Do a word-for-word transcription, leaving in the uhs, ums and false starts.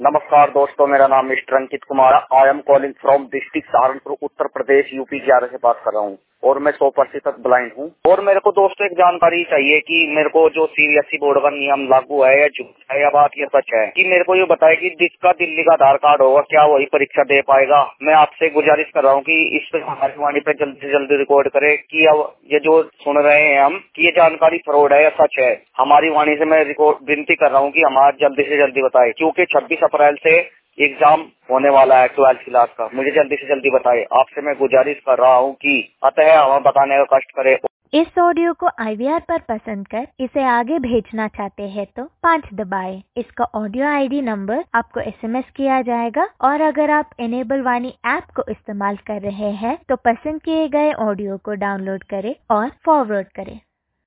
नमस्कार दोस्तों, मेरा नाम mister Ankit Kumar. I am calling from district Saharanpur, Uttar Pradesh, UP ग्यारह से बात कर रहा हूँ और मैं सौ प्रतिशत ब्लाइंड हूँ। और मेरे को दोस्तों एक जानकारी चाहिए कि मेरे को जो सीबीएसई बोर्ड का नियम लागू है या झूठ है या बात ये सच है, कि मेरे को ये बताए कि जिसका दिल्ली का आधार कार्ड होगा क्या वही परीक्षा दे पाएगा। मैं आपसे गुजारिश कर रहा हूँ कि इस पे हमारी वाणी पे जल्दी से जल्दी रिकॉर्ड करे कि अब ये जो सुन रहे हैं हम कि ये जानकारी फ्रॉड है या सच है। हमारी वाणी से मैं रिकॉर्ड विनती कर रहा हूँ कि हमारा जल्दी से जल्दी बताए, क्योंकि छब्बीस अप्रैल से एग्जाम होने वाला है ट्वेल्थ क्लास का। मुझे जल्दी से जल्दी बताए, आपसे मैं गुजारिश कर रहा हूँ कि अतः हमें बताने का कष्ट करे। इस ऑडियो को आई वी आर पर पसंद कर इसे आगे भेजना चाहते हैं तो पाँच दबाएं। इसका ऑडियो आईडी नंबर आपको एसएमएस किया जाएगा और अगर आप इनेबल वाणी ऐप को इस्तेमाल कर रहे हैं तो पसंद किए गए ऑडियो को डाउनलोड करें और फॉरवर्ड करें।